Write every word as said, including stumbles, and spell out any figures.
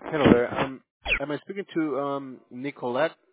Hello there. Um, am I speaking to um Nicolette?